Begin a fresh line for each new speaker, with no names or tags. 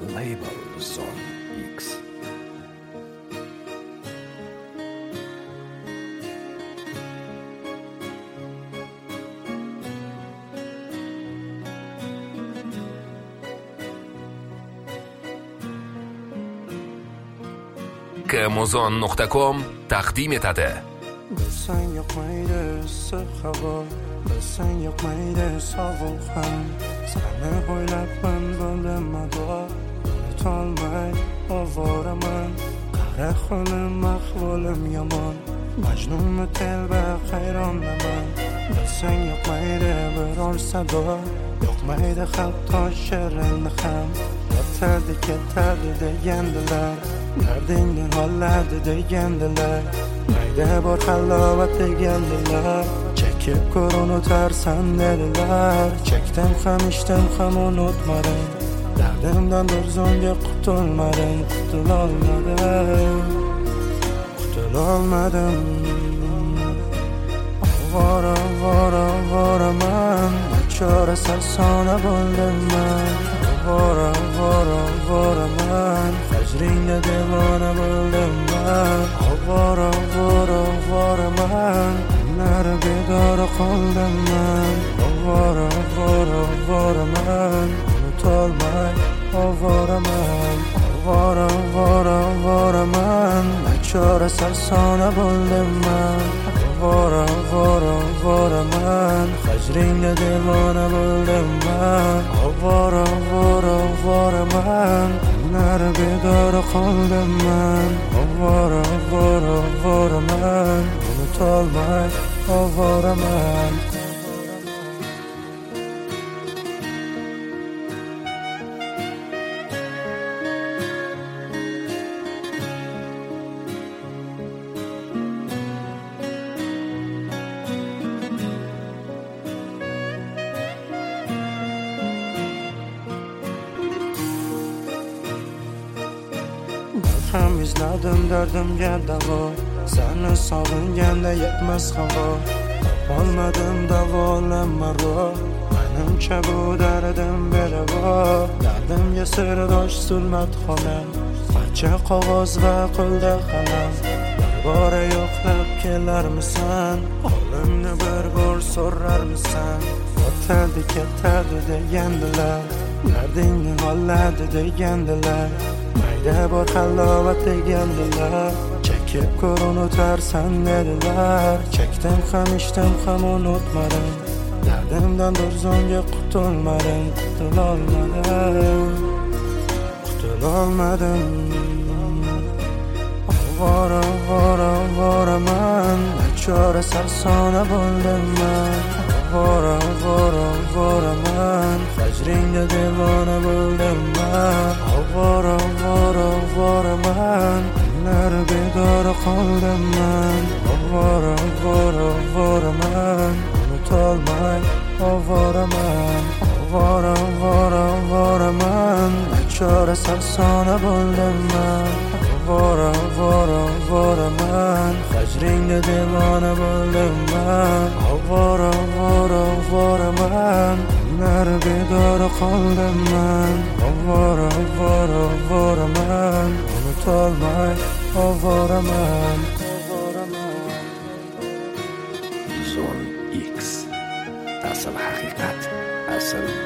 Label Zone X.
Camozon.com taqdim etadi.
Bilsang yoqmaydi issiq havo, bilsang yoqmaydi sovuq ham. Seni o'ylabman bo'ldim mado, unutolmay ovoraman. Qara qo'lim ahvolim yomon, Majnunmi telba hayronman. Bilsang yoqmaydi biror sado, yoqmaydi hatto shirin ham. Yotadi ketadi degandilar, dardingni oladi degandilar. Mayda bor halovat degandilar, chekib ko'r unutarsan dedilar. Chekdim ham ichdim ham unutmadim, dardimdan bir zonga qutulmadim. Qutulolmadim. Voraman, nachora sarsona bo'ldim man. Voraman, hajringda devona bo'ldim man. Voraman, nari bedora qoldim man. Voraman, unutolmay ovoraman. Voraman, nachora sarsona bo'ldim man. Voraman, hajringda devona bo'ldim man. Voraman, nari bedora qoldim man. Voraman, unutolmay ovoraman. Ham izladim dardimga davo, seni sog'inganda yetmas havo. Olmadim davolama ro, menimcha bu dardim bedavo. Dardimga sirdosh zulmat xolam, parcha qog'oz va qo'lda qalam. Bir bora yo'qlab kelarmisan, holimni bir bor so'rarmisan. O'tadi ketadi degandilar, dardingni oladi degandilar. Mayda bor halovat degandilar, chekib ko'r unutarsan dedilar. Chekdim ham ichdim ham unutmadim, dardimdan bir zonga qutulmadim. Qutulolmadim. Voraman, nachora sarsona bo'ldim man. Voraman, hajringda devona bo'ldim man. Voraman, nari bedora qoldim man. Voraman, unutolmay ovoraman. Voraman, nachora sarsona bo'ldim man. Voraman, hajringda devona bo'ldim man. Voraman, nari bedora qoldim man. Voraman, unutolmay ovoraman.
Zone X. Asl haqiqat, asl